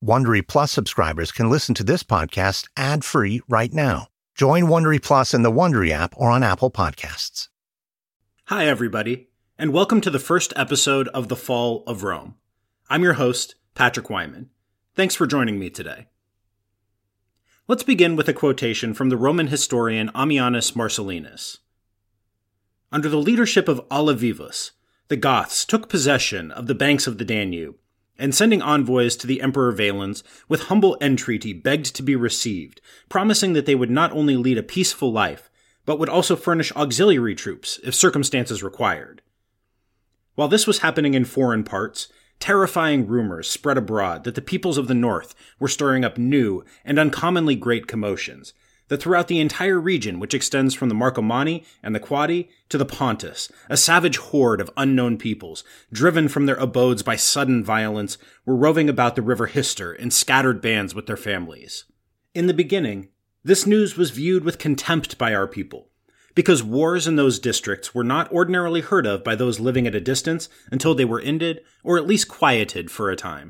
Wondery Plus subscribers can listen to this podcast ad-free right now. Join Wondery Plus in the Wondery app or on Apple Podcasts. Hi, everybody, and welcome to the first episode of The Fall of Rome. I'm your host, Patrick Wyman. Thanks for joining me today. Let's begin with a quotation from the Roman historian Ammianus Marcellinus. Under the leadership of Alavivus, the Goths took possession of the banks of the Danube, and sending envoys to the Emperor Valens, with humble entreaty begged to be received, promising that they would not only lead a peaceful life, but would also furnish auxiliary troops if circumstances required. While this was happening in foreign parts, terrifying rumors spread abroad that the peoples of the north were stirring up new and uncommonly great commotions, that throughout the entire region, which extends from the Marcomanni and the Quadi to the Pontus, a savage horde of unknown peoples, driven from their abodes by sudden violence, were roving about the river Hister in scattered bands with their families. In the beginning, this news was viewed with contempt by our people, because wars in those districts were not ordinarily heard of by those living at a distance until they were ended, or at least quieted for a time.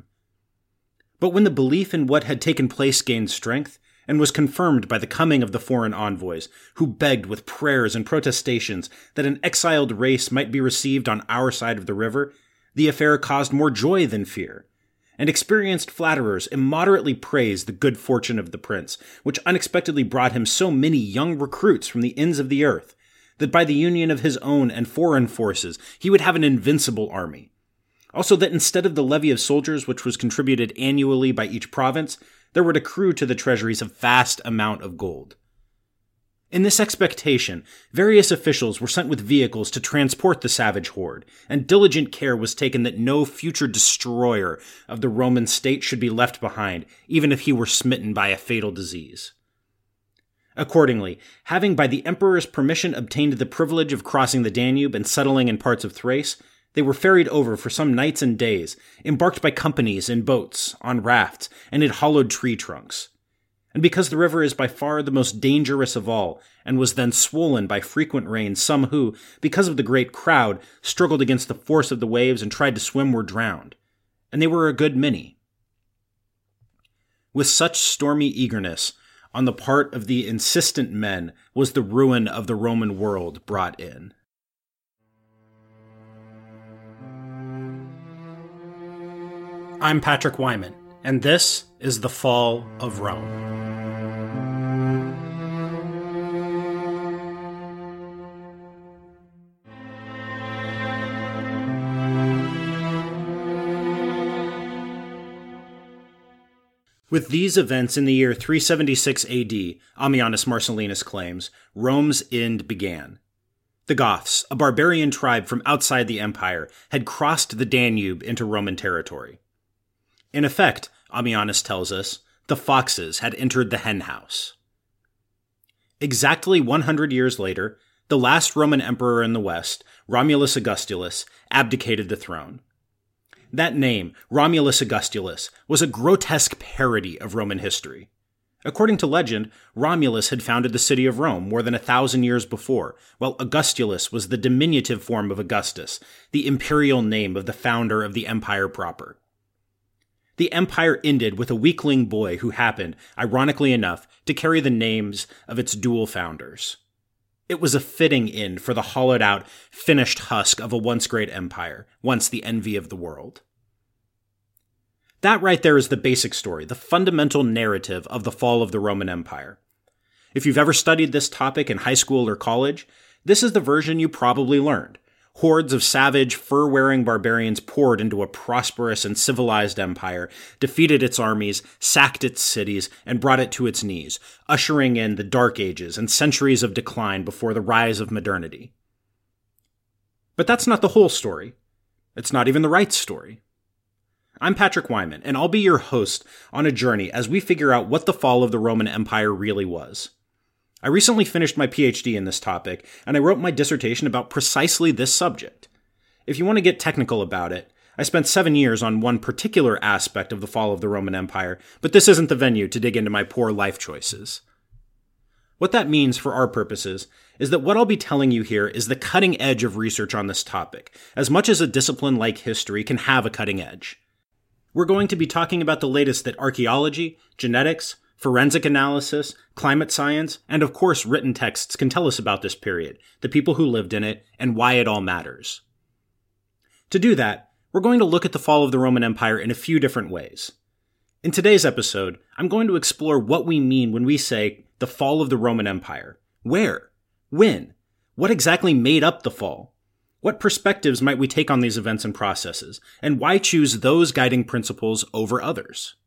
But when the belief in what had taken place gained strength, and was confirmed by the coming of the foreign envoys, who begged with prayers and protestations that an exiled race might be received on our side of the river, the affair caused more joy than fear, and experienced flatterers immoderately praised the good fortune of the prince, which unexpectedly brought him so many young recruits from the ends of the earth, that by the union of his own and foreign forces he would have an invincible army. Also that instead of the levy of soldiers which was contributed annually by each province, there would accrue to the treasuries a vast amount of gold. In this expectation, various officials were sent with vehicles to transport the savage horde, and diligent care was taken that no future destroyer of the Roman state should be left behind, even if he were smitten by a fatal disease. Accordingly, having by the emperor's permission obtained the privilege of crossing the Danube and settling in parts of Thrace, they were ferried over for some nights and days, embarked by companies in boats, on rafts, and in hollowed tree trunks. And because the river is by far the most dangerous of all, and was then swollen by frequent rains, some who, because of the great crowd, struggled against the force of the waves and tried to swim were drowned. And they were a good many. With such stormy eagerness, on the part of the insistent men, was the ruin of the Roman world brought in. I'm Patrick Wyman, and this is The Fall of Rome. With these events in the year 376 AD, Ammianus Marcellinus claims, Rome's end began. The Goths, a barbarian tribe from outside the empire, had crossed the Danube into Roman territory. In effect, Ammianus tells us, the foxes had entered the henhouse. Exactly 100 years later, the last Roman emperor in the West, Romulus Augustulus, abdicated the throne. That name, Romulus Augustulus, was a grotesque parody of Roman history. According to legend, Romulus had founded the city of Rome more than 1,000 years before, while Augustulus was the diminutive form of Augustus, the imperial name of the founder of the empire proper. The empire ended with a weakling boy who happened, ironically enough, to carry the names of its dual founders. It was a fitting end for the hollowed-out, finished husk of a once great empire, once the envy of the world. That right there is the basic story, the fundamental narrative of the fall of the Roman Empire. If you've ever studied this topic in high school or college, this is the version you probably learned. Hordes of savage, fur-wearing barbarians poured into a prosperous and civilized empire, defeated its armies, sacked its cities, and brought it to its knees, ushering in the Dark Ages and centuries of decline before the rise of modernity. But that's not the whole story. It's not even the right story. I'm Patrick Wyman, and I'll be your host on a journey as we figure out what the fall of the Roman Empire really was. I recently finished my PhD in this topic, and I wrote my dissertation about precisely this subject. If you want to get technical about it, I spent 7 years on one particular aspect of the fall of the Roman Empire, but this isn't the venue to dig into my poor life choices. What that means for our purposes is that what I'll be telling you here is the cutting edge of research on this topic, as much as a discipline like history can have a cutting edge. we're going to be talking about the latest that archaeology, genetics, forensic analysis, climate science, and of course written texts can tell us about this period, the people who lived in it, and why it all matters. To do that, we're going to look at the fall of the Roman Empire in a few different ways. In today's episode, I'm going to explore what we mean when we say the fall of the Roman Empire. Where? When? What exactly made up the fall? What perspectives might we take on these events and processes, and why choose those guiding principles over others?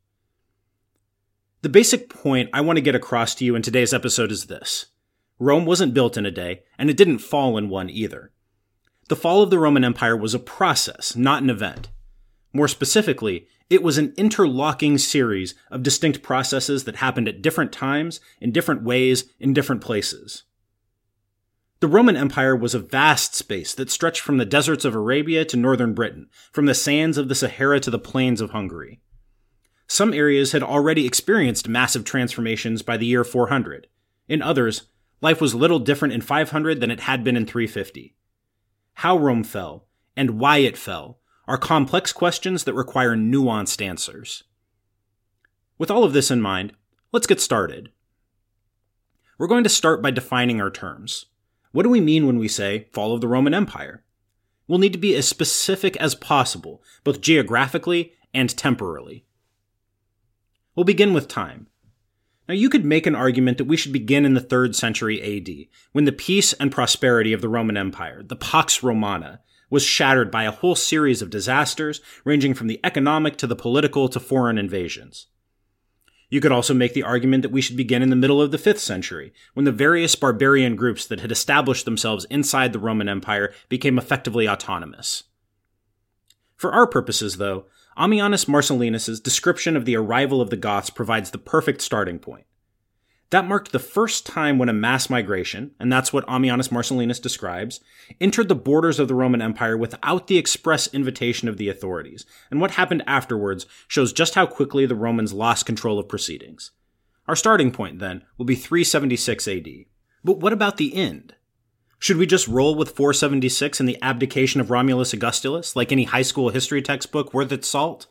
The basic point I want to get across to you in today's episode is this. Rome wasn't built in a day, and it didn't fall in one either. The fall of the Roman Empire was a process, not an event. More specifically, it was an interlocking series of distinct processes that happened at different times, in different ways, in different places. The Roman Empire was a vast space that stretched from the deserts of Arabia to northern Britain, from the sands of the Sahara to the plains of Hungary. Some areas had already experienced massive transformations by the year 400. In others, life was little different in 500 than it had been in 350. How Rome fell, and why it fell, are complex questions that require nuanced answers. With all of this in mind, let's get started. We're going to start by defining our terms. What do we mean when we say fall of the Roman Empire? We'll need to be as specific as possible, both geographically and temporally. We'll begin with time. Now, you could make an argument that we should begin in the 3rd century AD, when the peace and prosperity of the Roman Empire, the Pax Romana, was shattered by a whole series of disasters, ranging from the economic to the political to foreign invasions. You could also make the argument that we should begin in the middle of the 5th century, when the various barbarian groups that had established themselves inside the Roman Empire became effectively autonomous. For our purposes, though, Ammianus Marcellinus' description of the arrival of the Goths provides the perfect starting point. That marked the first time when a mass migration, and that's what Ammianus Marcellinus describes, entered the borders of the Roman Empire without the express invitation of the authorities, and what happened afterwards shows just how quickly the Romans lost control of proceedings. Our starting point, then, will be 376 AD. But what about the end? Should we just roll with 476 and the abdication of Romulus Augustulus, like any high school history textbook worth its salt?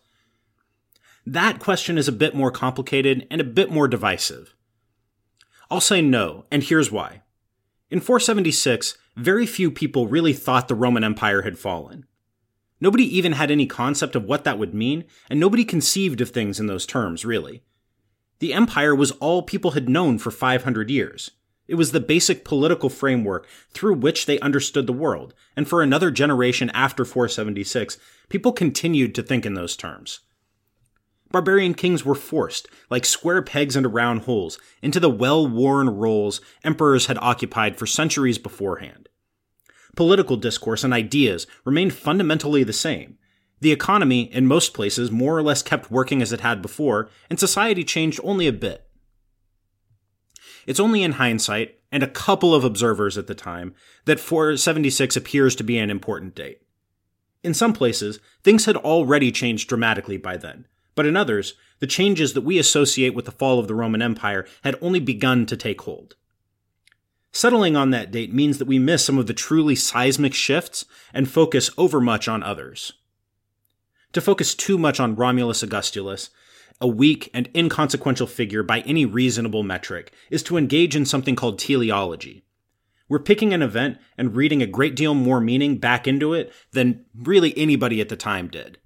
That question is a bit more complicated and a bit more divisive. I'll say no, and here's why. In 476, very few people really thought the Roman Empire had fallen. Nobody even had any concept of what that would mean, and nobody conceived of things in those terms, really. The empire was all people had known for 500 years. It was the basic political framework through which they understood the world, and for another generation after 476, people continued to think in those terms. Barbarian kings were forced, like square pegs into round holes, into the well-worn roles emperors had occupied for centuries beforehand. Political discourse and ideas remained fundamentally the same. The economy, in most places, more or less kept working as it had before, and society changed only a bit. It's only in hindsight, and a couple of observers at the time, that 476 appears to be an important date. In some places, things had already changed dramatically by then, but in others, the changes that we associate with the fall of the Roman Empire had only begun to take hold. Settling on that date means that we miss some of the truly seismic shifts and focus overmuch on others. To focus too much on Romulus Augustulus, a weak and inconsequential figure by any reasonable metric, is to engage in something called teleology. We're picking an event and reading a great deal more meaning back into it than really anybody at the time did.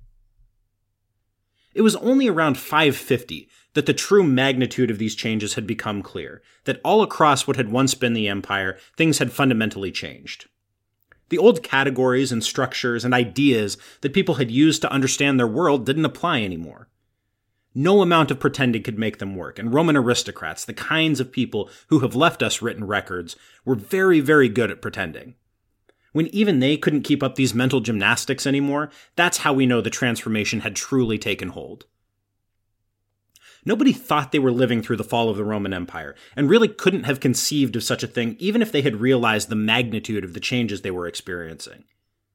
It was only around 550 that the true magnitude of these changes had become clear, that all across what had once been the empire, things had fundamentally changed. The old categories and structures and ideas that people had used to understand their world didn't apply anymore. No amount of pretending could make them work, and Roman aristocrats, the kinds of people who have left us written records, were very, very good at pretending. When even they couldn't keep up these mental gymnastics anymore, that's how we know the transformation had truly taken hold. Nobody thought they were living through the fall of the Roman Empire, and really couldn't have conceived of such a thing even if they had realized the magnitude of the changes they were experiencing.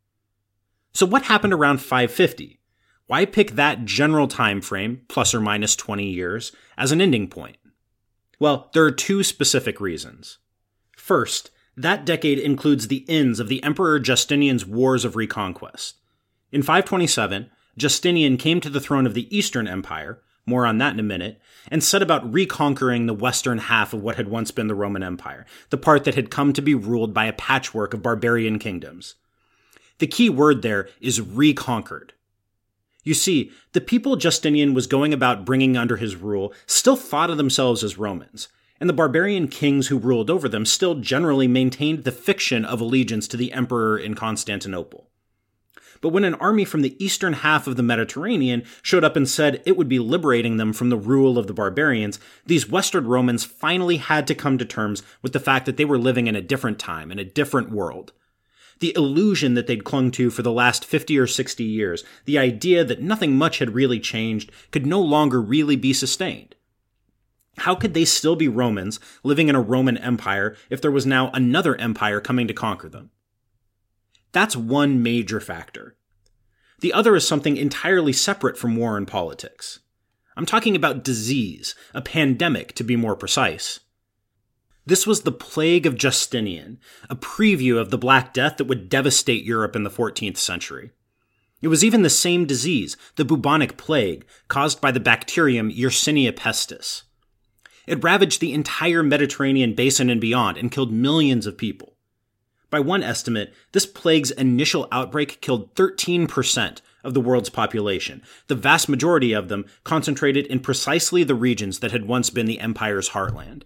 So what happened around 550? Why pick that general time frame, plus or minus 20 years, as an ending point? Well, there are two specific reasons. First, that decade includes the ends of the Emperor Justinian's wars of reconquest. In 527, Justinian came to the throne of the Eastern Empire, more on that in a minute, and set about reconquering the western half of what had once been the Roman Empire, the part that had come to be ruled by a patchwork of barbarian kingdoms. The key word there is reconquered. You see, the people Justinian was going about bringing under his rule still thought of themselves as Romans, and the barbarian kings who ruled over them still generally maintained the fiction of allegiance to the emperor in Constantinople. But when an army from the eastern half of the Mediterranean showed up and said it would be liberating them from the rule of the barbarians, these Western Romans finally had to come to terms with the fact that they were living in a different time, in a different world. The illusion that they'd clung to for the last 50 or 60 years, the idea that nothing much had really changed, could no longer really be sustained. How could they still be Romans living in a Roman Empire if there was now another empire coming to conquer them? That's one major factor. The other is something entirely separate from war and politics. I'm talking about disease, a pandemic to be more precise. This was the Plague of Justinian, a preview of the Black Death that would devastate Europe in the 14th century. It was even the same disease, the bubonic plague, caused by the bacterium Yersinia pestis. It ravaged the entire Mediterranean basin and beyond and killed millions of people. By one estimate, this plague's initial outbreak killed 13% of the world's population, the vast majority of them concentrated in precisely the regions that had once been the empire's heartland.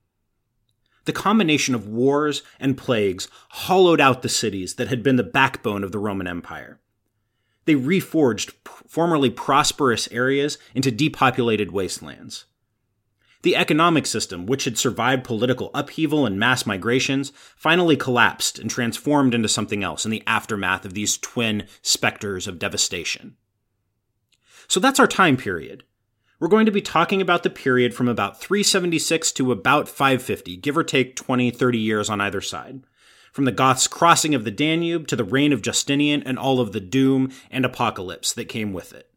The combination of wars and plagues hollowed out the cities that had been the backbone of the Roman Empire. They reforged formerly prosperous areas into depopulated wastelands. The economic system, which had survived political upheaval and mass migrations, finally collapsed and transformed into something else in the aftermath of these twin specters of devastation. So that's our time period. We're going to be talking about the period from about 376 to about 550, give or take 20, 30 years on either side. From the Goths' crossing of the Danube to the reign of Justinian and all of the doom and apocalypse that came with it.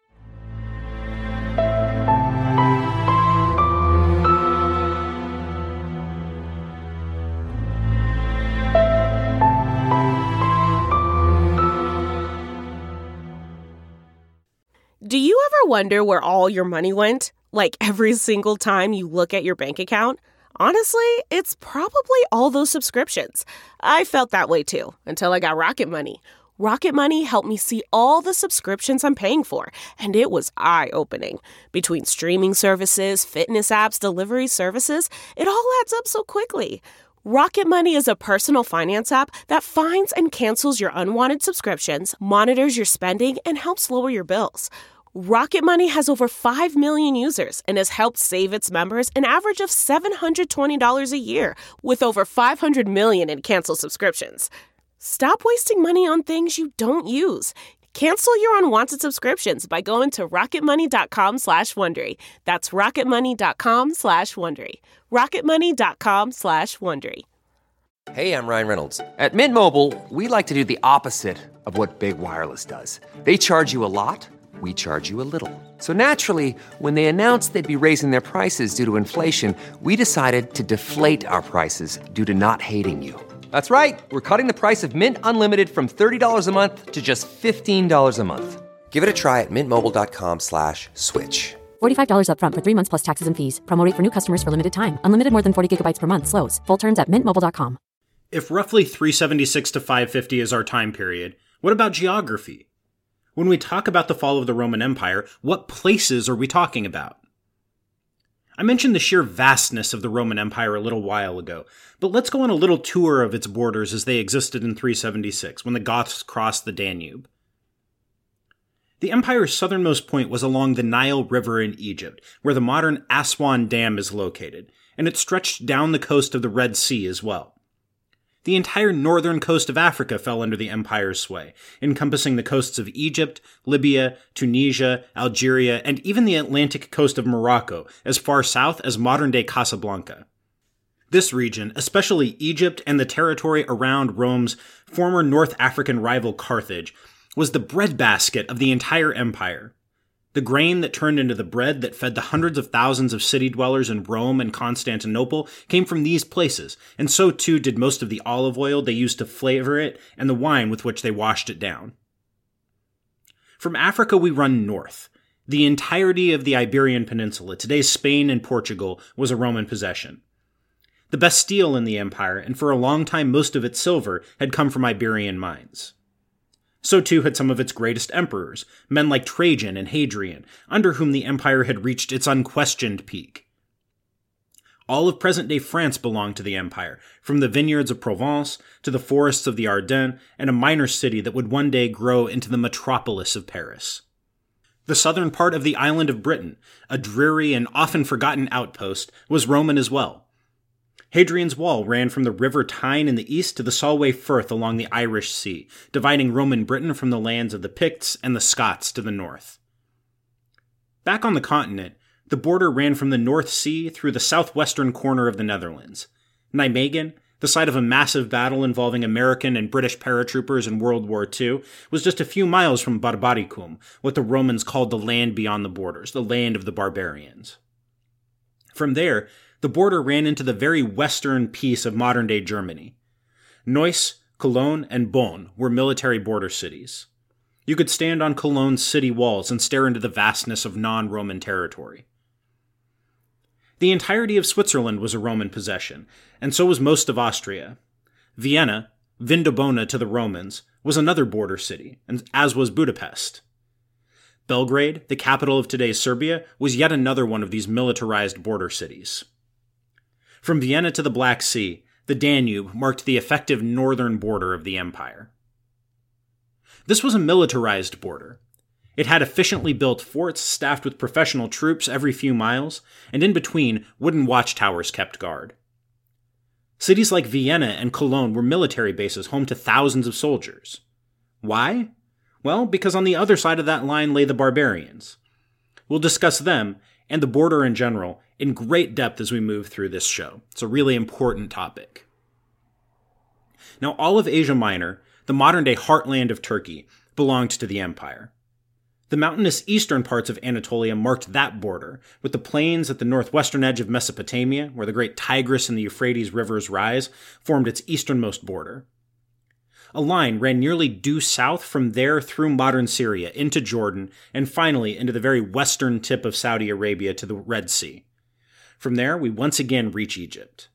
Do you ever wonder where all your money went? Like every single time you look at your bank account? Honestly, it's probably all those subscriptions. I felt that way too, until I got Rocket Money. Rocket Money helped me see all the subscriptions I'm paying for, and it was eye-opening. Between streaming services, fitness apps, delivery services, it all adds up so quickly. Rocket Money is a personal finance app that finds and cancels your unwanted subscriptions, monitors your spending, and helps lower your bills. Rocket Money has over 5 million users and has helped save its members an average of $720 a year, with over 500 million in canceled subscriptions. Stop wasting money on things you don't use. Cancel your unwanted subscriptions by going to rocketmoney.com/Wondery. That's rocketmoney.com/Wondery. rocketmoney.com/Wondery. Hey, I'm Ryan Reynolds. At Mint Mobile, we like to do the opposite of what Big Wireless does. They charge you a lot. We charge you a little. So naturally, when they announced they'd be raising their prices due to inflation, we decided to deflate our prices due to not hating you. That's right. We're cutting the price of Mint Unlimited from $30 a month to just $15 a month. Give it a try at mintmobile.com/switch. $45 up front for 3 months plus taxes and fees. Promo rate for new customers for limited time. Unlimited more than 40 gigabytes per month slows. Full terms at mintmobile.com. If roughly 376 to 550 is our time period, what about geography? When we talk about the fall of the Roman Empire, what places are we talking about? I mentioned the sheer vastness of the Roman Empire a little while ago, but let's go on a little tour of its borders as they existed in 376, when the Goths crossed the Danube. The empire's southernmost point was along the Nile River in Egypt, where the modern Aswan Dam is located, and it stretched down the coast of the Red Sea as well. The entire northern coast of Africa fell under the empire's sway, encompassing the coasts of Egypt, Libya, Tunisia, Algeria, and even the Atlantic coast of Morocco, as far south as modern-day Casablanca. This region, especially Egypt and the territory around Rome's former North African rival Carthage, was the breadbasket of the entire empire. The grain that turned into the bread that fed the hundreds of thousands of city dwellers in Rome and Constantinople came from these places, and so too did most of the olive oil they used to flavor it and the wine with which they washed it down. From Africa, we run north. The entirety of the Iberian Peninsula, today's Spain and Portugal, was a Roman possession. The best steel in the empire, and for a long time most of its silver, had come from Iberian mines. So too had some of its greatest emperors, men like Trajan and Hadrian, under whom the empire had reached its unquestioned peak. All of present-day France belonged to the empire, from the vineyards of Provence to the forests of the Ardennes, and a minor city that would one day grow into the metropolis of Paris. The southern part of the island of Britain, a dreary and often forgotten outpost, was Roman as well. Hadrian's Wall ran from the River Tyne in the east to the Solway Firth along the Irish Sea, dividing Roman Britain from the lands of the Picts and the Scots to the north. Back on the continent, the border ran from the North Sea through the southwestern corner of the Netherlands. Nijmegen, the site of a massive battle involving American and British paratroopers in World War II, was just a few miles from Barbaricum, what the Romans called the land beyond the borders, the land of the barbarians. From there, the border ran into the very western piece of modern-day Germany. Neuss, Cologne, and Bonn were military border cities. You could stand on Cologne's city walls and stare into the vastness of non-Roman territory. The entirety of Switzerland was a Roman possession, and so was most of Austria. Vienna, Vindobona to the Romans, was another border city, and as was Budapest. Belgrade, the capital of today's Serbia, was yet another one of these militarized border cities. From Vienna to the Black Sea, the Danube marked the effective northern border of the empire. This was a militarized border. It had efficiently built forts staffed with professional troops every few miles, and in between, wooden watchtowers kept guard. Cities like Vienna and Cologne were military bases home to thousands of soldiers. Why? Well, because on the other side of that line lay the barbarians. We'll discuss them, and the border in general, in great depth as we move through this show. It's a really important topic. Now, all of Asia Minor, the modern-day heartland of Turkey, belonged to the empire. The mountainous eastern parts of Anatolia marked that border, with the plains at the northwestern edge of Mesopotamia, where the great Tigris and the Euphrates rivers rise, formed its easternmost border. A line ran nearly due south from there through modern Syria into Jordan, and finally into the very western tip of Saudi Arabia to the Red Sea. From there, we once again reach Egypt.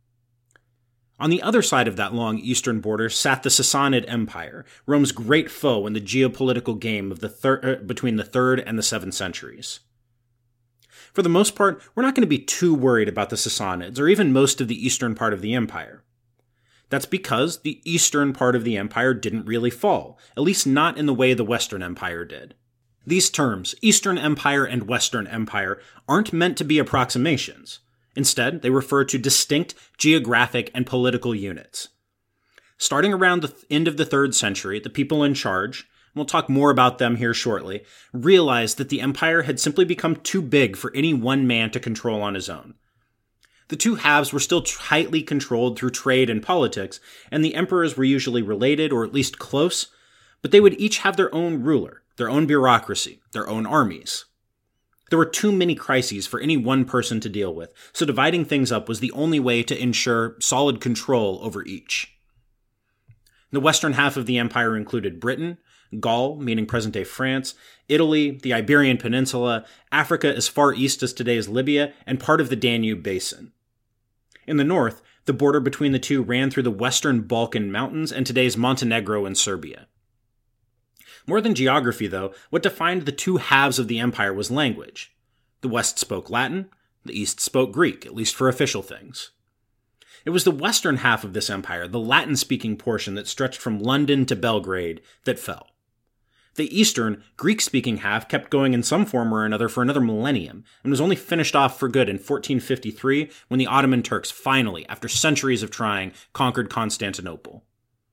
On the other side of that long eastern border sat the Sassanid Empire, Rome's great foe in the geopolitical game of between the 3rd and the 7th centuries. For the most part, we're not going to be too worried about the Sassanids, or even most of the eastern part of the empire. That's because the eastern part of the empire didn't really fall, at least not in the way the Western Empire did. These terms, Eastern Empire and Western Empire, aren't meant to be approximations. Instead, they refer to distinct geographic and political units. Starting around the end of the 3rd century, the people in charge, and we'll talk more about them here shortly, realized that the empire had simply become too big for any one man to control on his own. The two halves were still tightly controlled through trade and politics, and the emperors were usually related, or at least close, but they would each have their own ruler, their own bureaucracy, their own armies. There were too many crises for any one person to deal with, so dividing things up was the only way to ensure solid control over each. The western half of the empire included Britain, Gaul, meaning present-day France, Italy, the Iberian Peninsula, Africa as far east as today's Libya, and part of the Danube Basin. In the north, the border between the two ran through the western Balkan Mountains and today's Montenegro and Serbia. More than geography, though, what defined the two halves of the empire was language. The West spoke Latin, the East spoke Greek, at least for official things. It was the western half of this empire, the Latin-speaking portion that stretched from London to Belgrade, that fell. The eastern, Greek-speaking half kept going in some form or another for another millennium, and was only finished off for good in 1453 when the Ottoman Turks finally, after centuries of trying, conquered Constantinople.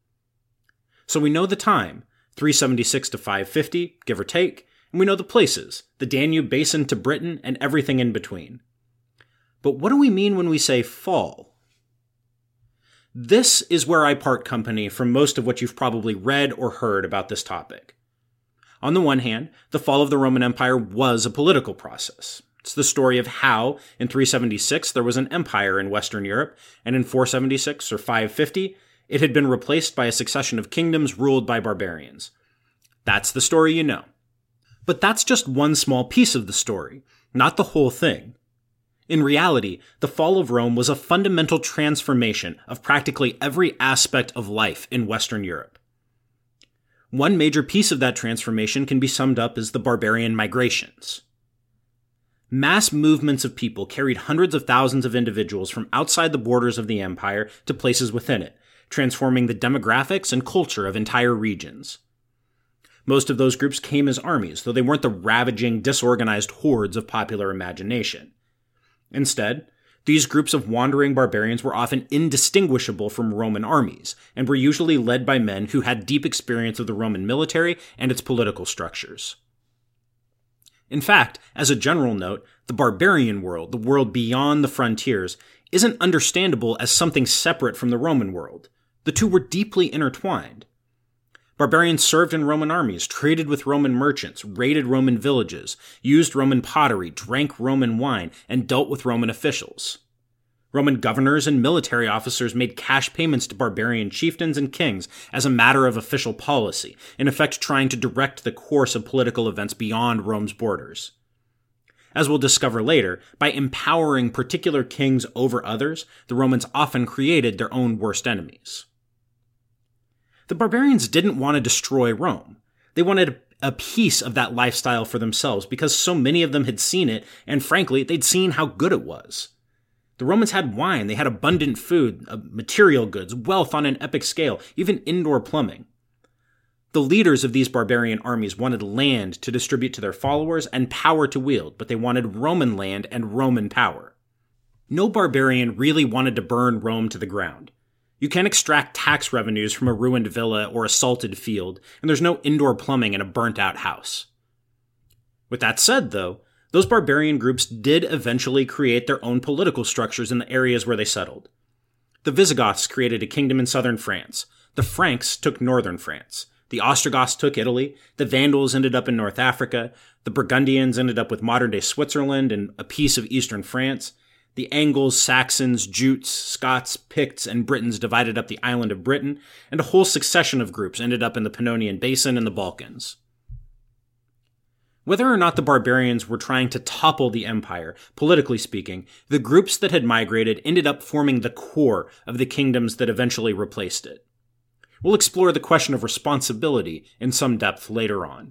So we know the time, 376 to 550, give or take, and we know the places, the Danube Basin to Britain and everything in between. But what do we mean when we say fall? This is where I part company from most of what you've probably read or heard about this topic. On the one hand, the fall of the Roman Empire was a political process. It's the story of how, in 376, there was an empire in Western Europe, and in 476 or 550, it had been replaced by a succession of kingdoms ruled by barbarians. That's the story you know. But that's just one small piece of the story, not the whole thing. In reality, the fall of Rome was a fundamental transformation of practically every aspect of life in Western Europe. One major piece of that transformation can be summed up as the barbarian migrations. Mass movements of people carried hundreds of thousands of individuals from outside the borders of the empire to places within it, transforming the demographics and culture of entire regions. Most of those groups came as armies, though they weren't the ravaging, disorganized hordes of popular imagination. Instead, these groups of wandering barbarians were often indistinguishable from Roman armies, and were usually led by men who had deep experience of the Roman military and its political structures. In fact, as a general note, the barbarian world, the world beyond the frontiers, isn't understandable as something separate from the Roman world. The two were deeply intertwined. Barbarians served in Roman armies, traded with Roman merchants, raided Roman villages, used Roman pottery, drank Roman wine, and dealt with Roman officials. Roman governors and military officers made cash payments to barbarian chieftains and kings as a matter of official policy, in effect trying to direct the course of political events beyond Rome's borders. As we'll discover later, by empowering particular kings over others, the Romans often created their own worst enemies. The barbarians didn't want to destroy Rome. They wanted a piece of that lifestyle for themselves because so many of them had seen it, and frankly, they'd seen how good it was. The Romans had wine, they had abundant food, material goods, wealth on an epic scale, even indoor plumbing. The leaders of these barbarian armies wanted land to distribute to their followers and power to wield, but they wanted Roman land and Roman power. No barbarian really wanted to burn Rome to the ground. You can't extract tax revenues from a ruined villa or a salted field, and there's no indoor plumbing in a burnt-out house. With that said, though, those barbarian groups did eventually create their own political structures in the areas where they settled. The Visigoths created a kingdom in southern France. The Franks took northern France. The Ostrogoths took Italy. The Vandals ended up in North Africa. The Burgundians ended up with modern-day Switzerland and a piece of eastern France. The Angles, Saxons, Jutes, Scots, Picts, and Britons divided up the island of Britain, and a whole succession of groups ended up in the Pannonian Basin and the Balkans. Whether or not the barbarians were trying to topple the empire, politically speaking, the groups that had migrated ended up forming the core of the kingdoms that eventually replaced it. We'll explore the question of responsibility in some depth later on.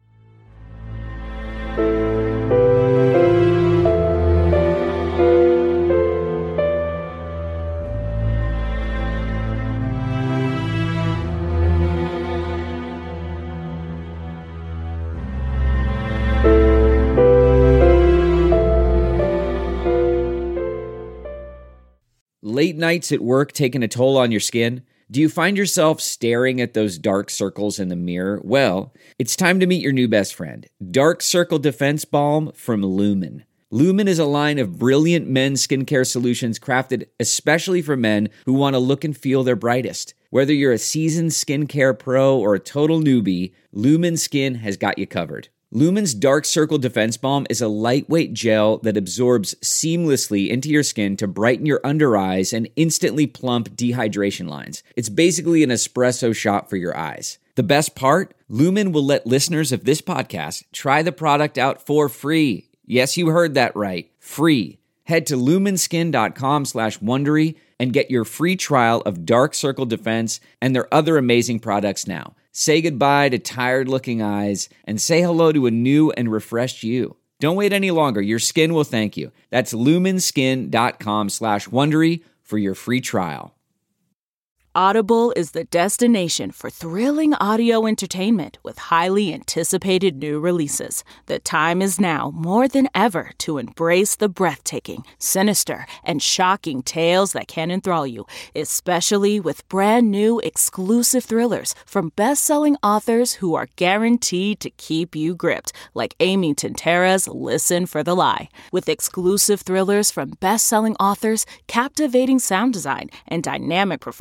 Late nights at work taking a toll on your skin? Do you find yourself staring at those dark circles in the mirror? Well, it's time to meet your new best friend, Dark Circle Defense Balm from Lumen. Lumen is a line of brilliant men's skincare solutions crafted especially for men who want to look and feel their brightest. Whether you're a seasoned skincare pro or a total newbie, Lumen Skin has got you covered. Lumen's Dark Circle Defense Balm is a lightweight gel that absorbs seamlessly into your skin to brighten your under eyes and instantly plump dehydration lines. It's basically an espresso shot for your eyes. The best part? Lumen will let listeners of this podcast try the product out for free. Yes, you heard that right. Free. Head to lumenskin.com/Wondery and get your free trial of Dark Circle Defense and their other amazing products now. Say goodbye to tired-looking eyes and say hello to a new and refreshed you. Don't wait any longer. Your skin will thank you. That's lumenskin.com/Wondery for your free trial. Audible is the destination for thrilling audio entertainment with highly anticipated new releases. The time is now more than ever to embrace the breathtaking, sinister, and shocking tales that can enthrall you, especially with brand new exclusive thrillers from best-selling authors who are guaranteed to keep you gripped, like Amy Tintera's Listen for the Lie. With exclusive thrillers from best-selling authors, captivating sound design, and dynamic performances,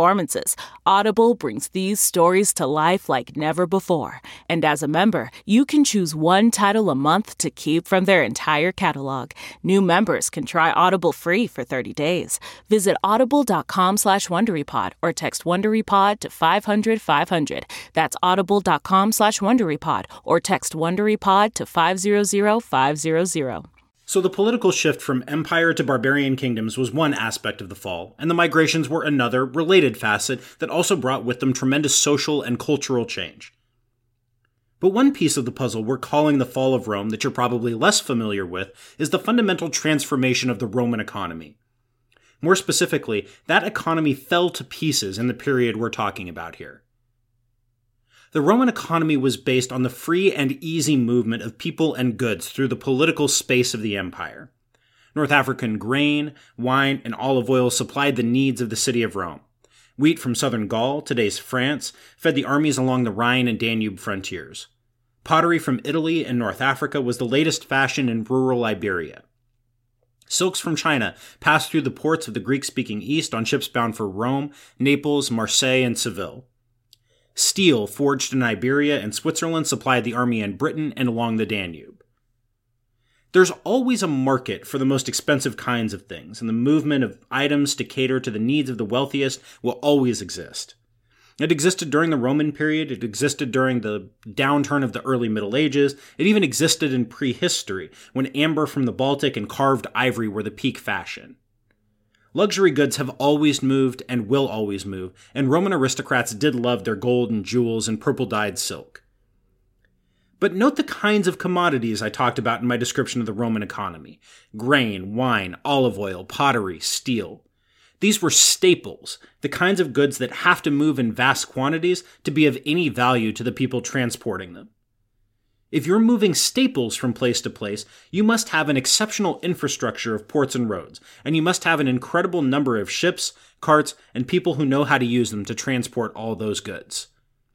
releases, Audible brings these stories to life like never before. And as a member, you can choose one title a month to keep from their entire catalog. New members can try Audible free for 30 days. Visit audible.com/WonderyPod or text WonderyPod to 500-500. That's audible.com/WonderyPod or text WonderyPod to 500-500. So the political shift from empire to barbarian kingdoms was one aspect of the fall, and the migrations were another, related facet that also brought with them tremendous social and cultural change. But one piece of the puzzle we're calling the fall of Rome that you're probably less familiar with is the fundamental transformation of the Roman economy. More specifically, that economy fell to pieces in the period we're talking about here. The Roman economy was based on the free and easy movement of people and goods through the political space of the empire. North African grain, wine, and olive oil supplied the needs of the city of Rome. Wheat from southern Gaul, today's France, fed the armies along the Rhine and Danube frontiers. Pottery from Italy and North Africa was the latest fashion in rural Iberia. Silks from China passed through the ports of the Greek-speaking East on ships bound for Rome, Naples, Marseille, and Seville. Steel forged in Iberia and Switzerland supplied the army in Britain and along the Danube. There's always a market for the most expensive kinds of things, and the movement of items to cater to the needs of the wealthiest will always exist. It existed during the Roman period, it existed during the downturn of the early Middle Ages, it even existed in prehistory, when amber from the Baltic and carved ivory were the peak fashion. Luxury goods have always moved and will always move, and Roman aristocrats did love their gold and jewels and purple-dyed silk. But note the kinds of commodities I talked about in my description of the Roman economy: grain, wine, olive oil, pottery, steel. These were staples, the kinds of goods that have to move in vast quantities to be of any value to the people transporting them. If you're moving staples from place to place, you must have an exceptional infrastructure of ports and roads, and you must have an incredible number of ships, carts, and people who know how to use them to transport all those goods.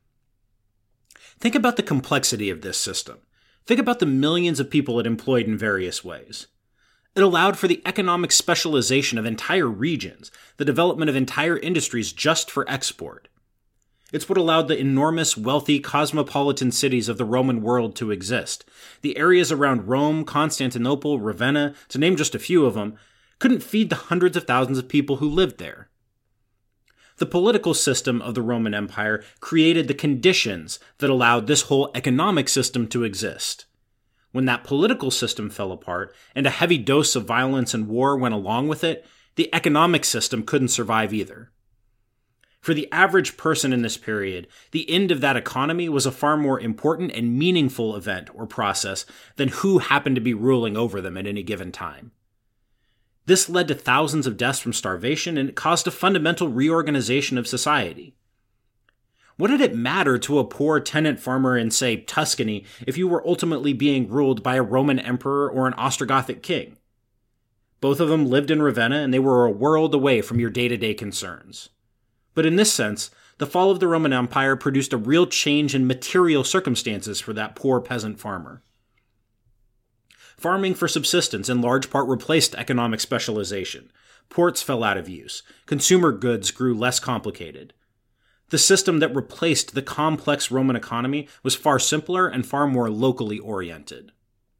Think about the complexity of this system. Think about the millions of people it employed in various ways. It allowed for the economic specialization of entire regions, the development of entire industries just for export. It's what allowed the enormous, wealthy, cosmopolitan cities of the Roman world to exist. The areas around Rome, Constantinople, Ravenna, to name just a few of them, couldn't feed the hundreds of thousands of people who lived there. The political system of the Roman Empire created the conditions that allowed this whole economic system to exist. When that political system fell apart, and a heavy dose of violence and war went along with it, the economic system couldn't survive either. For the average person in this period, the end of that economy was a far more important and meaningful event or process than who happened to be ruling over them at any given time. This led to thousands of deaths from starvation, and it caused a fundamental reorganization of society. What did it matter to a poor tenant farmer in, say, Tuscany if you were ultimately being ruled by a Roman emperor or an Ostrogothic king? Both of them lived in Ravenna, and they were a world away from your day-to-day concerns. But in this sense, the fall of the Roman Empire produced a real change in material circumstances for that poor peasant farmer. Farming for subsistence in large part replaced economic specialization. Ports fell out of use. Consumer goods grew less complicated. The system that replaced the complex Roman economy was far simpler and far more locally oriented.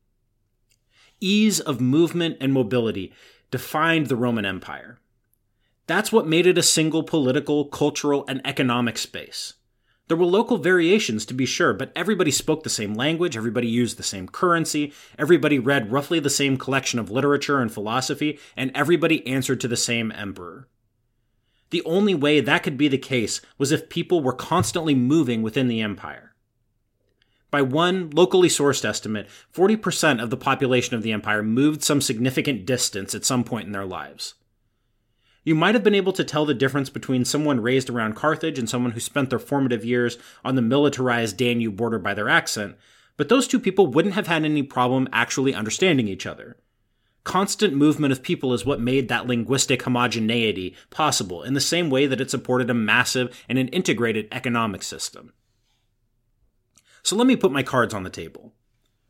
Ease of movement and mobility defined the Roman Empire. That's what made it a single political, cultural, and economic space. There were local variations, to be sure, but everybody spoke the same language, everybody used the same currency, everybody read roughly the same collection of literature and philosophy, and everybody answered to the same emperor. The only way that could be the case was if people were constantly moving within the empire. By one locally sourced estimate, 40% of the population of the empire moved some significant distance at some point in their lives. You might have been able to tell the difference between someone raised around Carthage and someone who spent their formative years on the militarized Danube border by their accent, but those two people wouldn't have had any problem actually understanding each other. Constant movement of people is what made that linguistic homogeneity possible, in the same way that it supported a massive and an integrated economic system. So let me put my cards on the table.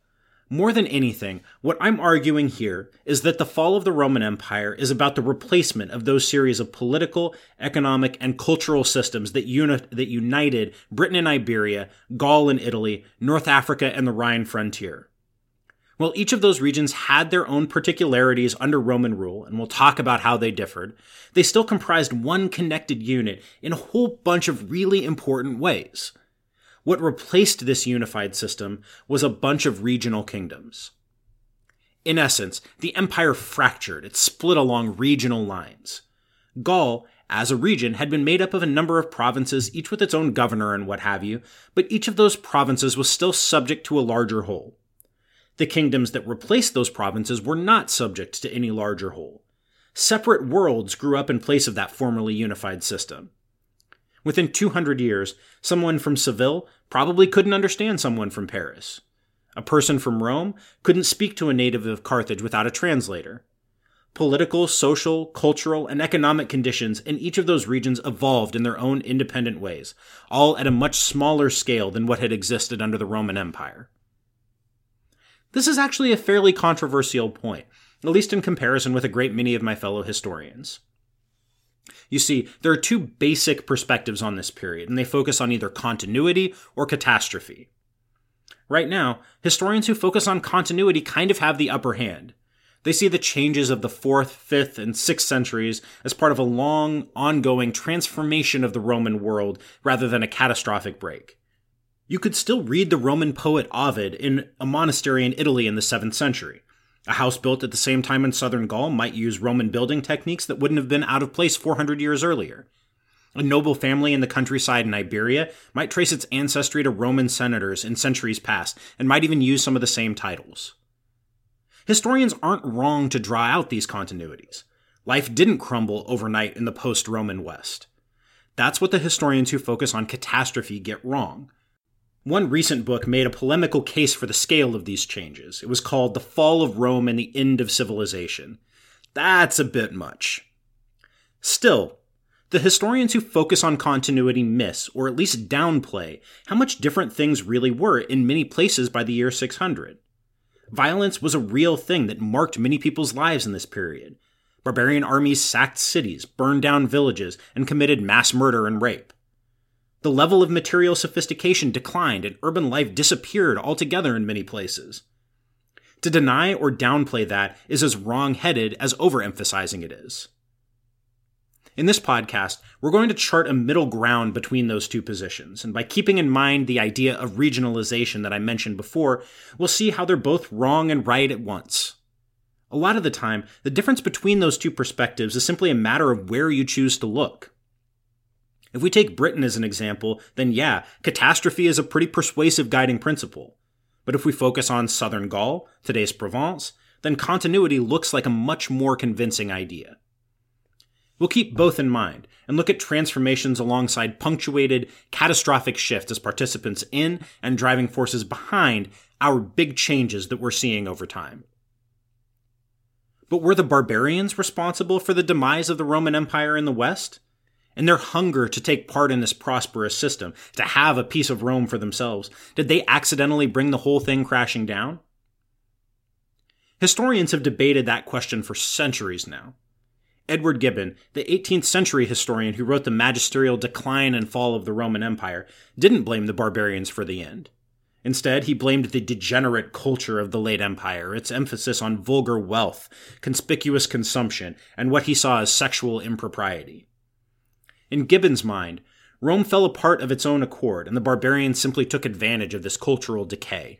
More than anything, what I'm arguing here is that the fall of the Roman Empire is about the replacement of those series of political, economic, and cultural systems that united Britain and Iberia, Gaul and Italy, North Africa, and the Rhine frontier. While each of those regions had their own particularities under Roman rule, and we'll talk about how they differed, they still comprised one connected unit in a whole bunch of really important ways. What replaced this unified system was a bunch of regional kingdoms. In essence, the empire fractured, it split along regional lines. Gaul, as a region, had been made up of a number of provinces, each with its own governor and what have you, but each of those provinces was still subject to a larger whole. The kingdoms that replaced those provinces were not subject to any larger whole. Separate worlds grew up in place of that formerly unified system. Within 200 years, someone from Seville probably couldn't understand someone from Paris. A person from Rome couldn't speak to a native of Carthage without a translator. Political, social, cultural, and economic conditions in each of those regions evolved in their own independent ways, all at a much smaller scale than what had existed under the Roman Empire. This is actually a fairly controversial point, at least in comparison with a great many of my fellow historians. You see, there are two basic perspectives on this period, and they focus on either continuity or catastrophe. Right now, historians who focus on continuity kind of have the upper hand. They see the changes of the 4th, 5th, and 6th centuries as part of a long, ongoing transformation of the Roman world rather than a catastrophic break. You could still read the Roman poet Ovid in a monastery in Italy in the 7th century. A house built at the same time in southern Gaul might use Roman building techniques that wouldn't have been out of place 400 years earlier. A noble family in the countryside in Iberia might trace its ancestry to Roman senators in centuries past, and might even use some of the same titles. Historians aren't wrong to draw out these continuities. Life didn't crumble overnight in the post-Roman West. That's what the historians who focus on catastrophe get wrong. One recent book made a polemical case for the scale of these changes. It was called The Fall of Rome and the End of Civilization. That's a bit much. Still, the historians who focus on continuity miss, or at least downplay, how much different things really were in many places by the year 600. Violence was a real thing that marked many people's lives in this period. Barbarian armies sacked cities, burned down villages, and committed mass murder and rape. The level of material sophistication declined and urban life disappeared altogether in many places. To deny or downplay that is as wrong-headed as overemphasizing it is. In this podcast, we're going to chart a middle ground between those two positions, and by keeping in mind the idea of regionalization that I mentioned before, we'll see how they're both wrong and right at once. A lot of the time, the difference between those two perspectives is simply a matter of where you choose to look. If we take Britain as an example, then yeah, catastrophe is a pretty persuasive guiding principle. But if we focus on southern Gaul, today's Provence, then continuity looks like a much more convincing idea. We'll keep both in mind and look at transformations alongside punctuated, catastrophic shifts as participants in and driving forces behind our big changes that we're seeing over time. But were the barbarians responsible for the demise of the Roman Empire in the West? And their hunger to take part in this prosperous system, to have a piece of Rome for themselves, did they accidentally bring the whole thing crashing down? Historians have debated that question for centuries now. Edward Gibbon, the 18th century historian who wrote the magisterial Decline and Fall of the Roman Empire, didn't blame the barbarians for the end. Instead, he blamed the degenerate culture of the late empire, its emphasis on vulgar wealth, conspicuous consumption, and what he saw as sexual impropriety. In Gibbon's mind, Rome fell apart of its own accord, and the barbarians simply took advantage of this cultural decay.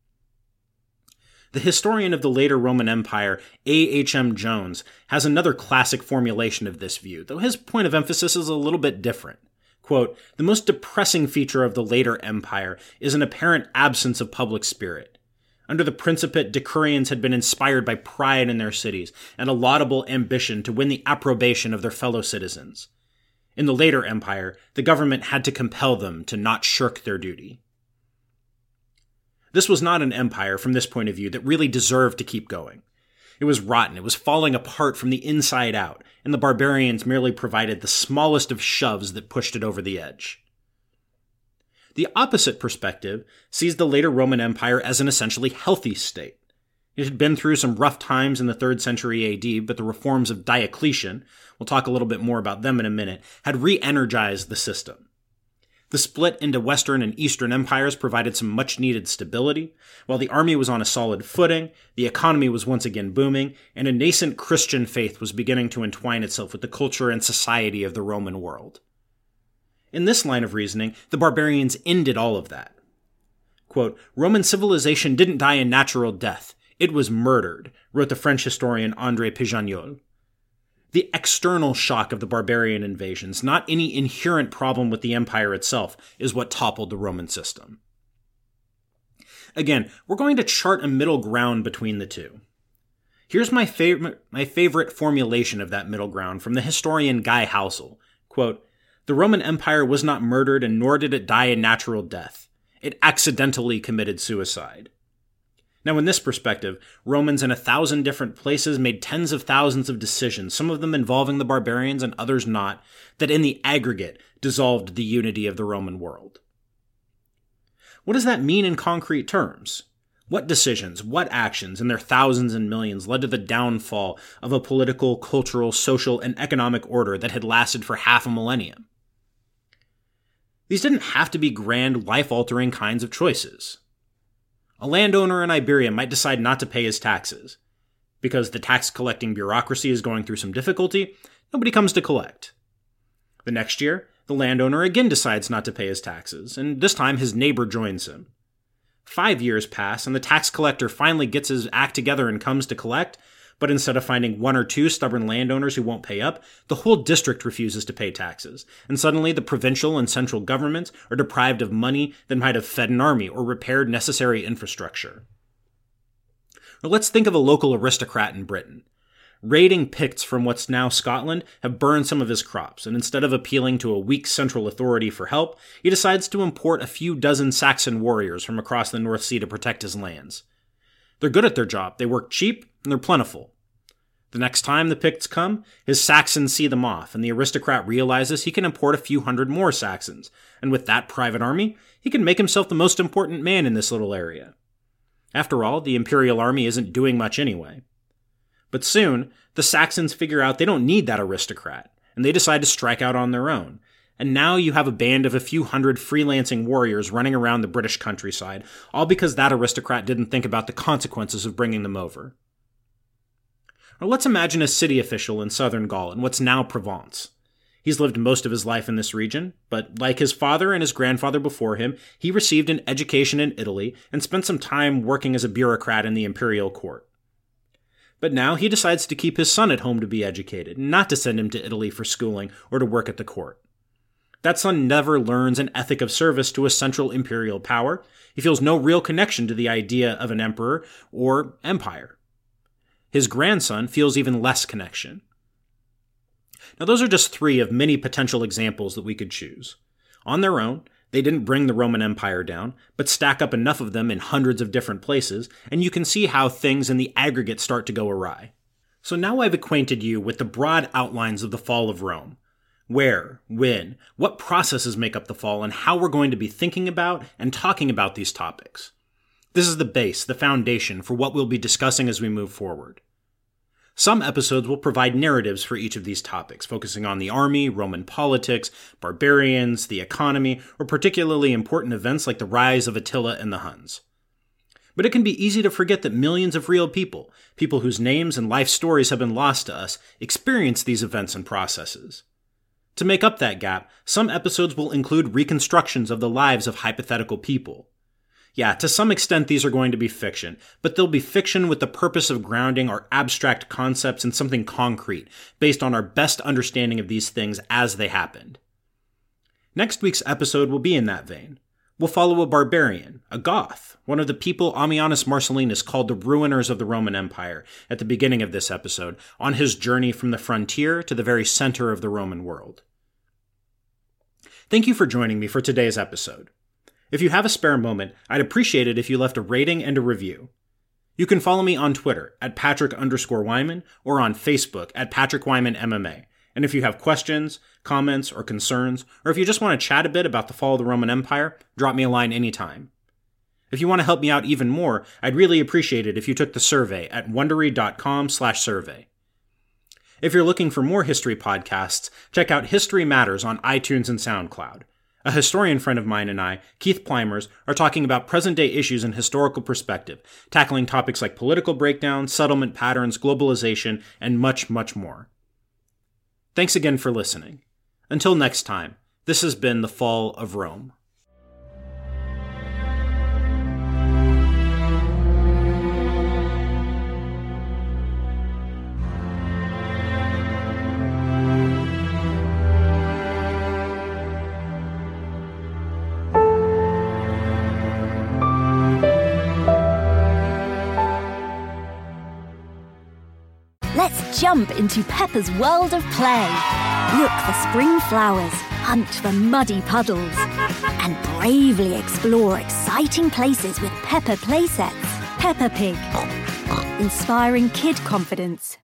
The historian of the later Roman Empire, A.H.M. Jones, has another classic formulation of this view, though his point of emphasis is a little bit different. Quote, "The most depressing feature of the later empire is an apparent absence of public spirit. Under the Principate, decurions had been inspired by pride in their cities and a laudable ambition to win the approbation of their fellow citizens. In the later empire, the government had to compel them to not shirk their duty." This was not an empire, from this point of view, that really deserved to keep going. It was rotten, it was falling apart from the inside out, and the barbarians merely provided the smallest of shoves that pushed it over the edge. The opposite perspective sees the later Roman Empire as an essentially healthy state. It had been through some rough times in the 3rd century AD, but the reforms of Diocletian, we'll talk a little bit more about them in a minute, had re-energized the system. The split into Western and Eastern empires provided some much-needed stability. While the army was on a solid footing, the economy was once again booming, and a nascent Christian faith was beginning to entwine itself with the culture and society of the Roman world. In this line of reasoning, the barbarians ended all of that. Quote, "Roman civilization didn't die a natural death. It was murdered," wrote the French historian André Pijagnol. The external shock of the barbarian invasions, not any inherent problem with the empire itself, is what toppled the Roman system. Again, we're going to chart a middle ground between the two. Here's my favorite formulation of that middle ground from the historian Guy Housel. Quote, "The Roman Empire was not murdered and nor did it die a natural death. It accidentally committed suicide." Now, in this perspective, Romans in 1,000 different places made tens of thousands of decisions, some of them involving the barbarians and others not, that in the aggregate dissolved the unity of the Roman world. What does that mean in concrete terms? What decisions, what actions, in their thousands and millions, led to the downfall of a political, cultural, social, and economic order that had lasted for half a millennium? These didn't have to be grand, life-altering kinds of choices. A landowner in Iberia might decide not to pay his taxes. Because the tax-collecting bureaucracy is going through some difficulty, nobody comes to collect. The next year, the landowner again decides not to pay his taxes, and this time his neighbor joins him. 5 years pass, and the tax collector finally gets his act together and comes to collect, but instead of finding 1 or 2 stubborn landowners who won't pay up, the whole district refuses to pay taxes, and suddenly the provincial and central governments are deprived of money that might have fed an army or repaired necessary infrastructure. Or let's think of a local aristocrat in Britain. Raiding Picts from what's now Scotland have burned some of his crops, and instead of appealing to a weak central authority for help, he decides to import a few dozen Saxon warriors from across the North Sea to protect his lands. They're good at their job, they work cheap, and they're plentiful. The next time the Picts come, his Saxons see them off, and the aristocrat realizes he can import a few hundred more Saxons, and with that private army, he can make himself the most important man in this little area. After all, the imperial army isn't doing much anyway. But soon, the Saxons figure out they don't need that aristocrat, and they decide to strike out on their own. And now you have a band of a few hundred freelancing warriors running around the British countryside, all because that aristocrat didn't think about the consequences of bringing them over. Or let's imagine a city official in southern Gaul, in what's now Provence. He's lived most of his life in this region, but like his father and his grandfather before him, he received an education in Italy and spent some time working as a bureaucrat in the imperial court. But now he decides to keep his son at home to be educated, not to send him to Italy for schooling or to work at the court. That son never learns an ethic of service to a central imperial power. He feels no real connection to the idea of an emperor or empire. His grandson feels even less connection. Now, those are just 3 of many potential examples that we could choose. On their own, they didn't bring the Roman Empire down, but stack up enough of them in hundreds of different places, and you can see how things in the aggregate start to go awry. So now I've acquainted you with the broad outlines of the fall of Rome. Where, when, what processes make up the fall, and how we're going to be thinking about and talking about these topics. This is the base, the foundation for what we'll be discussing as we move forward. Some episodes will provide narratives for each of these topics, focusing on the army, Roman politics, barbarians, the economy, or particularly important events like the rise of Attila and the Huns. But it can be easy to forget that millions of real people whose names and life stories have been lost to us, experience these events and processes. To make up that gap, some episodes will include reconstructions of the lives of hypothetical people. Yeah, to some extent these are going to be fiction, but they'll be fiction with the purpose of grounding our abstract concepts in something concrete, based on our best understanding of these things as they happened. Next week's episode will be in that vein. We'll follow a barbarian, a Goth, one of the people Ammianus Marcellinus called the ruiners of the Roman Empire at the beginning of this episode, on his journey from the frontier to the very center of the Roman world. Thank you for joining me for today's episode. If you have a spare moment, I'd appreciate it if you left a rating and a review. You can follow me on Twitter at Patrick_Wyman or on Facebook at Patrick Wyman MMA, And if you have questions, comments, or concerns, or if you just want to chat a bit about the fall of the Roman Empire, drop me a line anytime. If you want to help me out even more, I'd really appreciate it if you took the survey at Wondery.com/survey. If you're looking for more history podcasts, check out History Matters on iTunes and SoundCloud. A historian friend of mine and I, Keith Plymers, are talking about present-day issues in historical perspective, tackling topics like political breakdown, settlement patterns, globalization, and much, much more. Thanks again for listening. Until next time, this has been The Fall of Rome. Let's jump into Peppa's world of play. Look for spring flowers, hunt for muddy puddles, and bravely explore exciting places with Peppa playsets. Peppa Pig, inspiring kid confidence.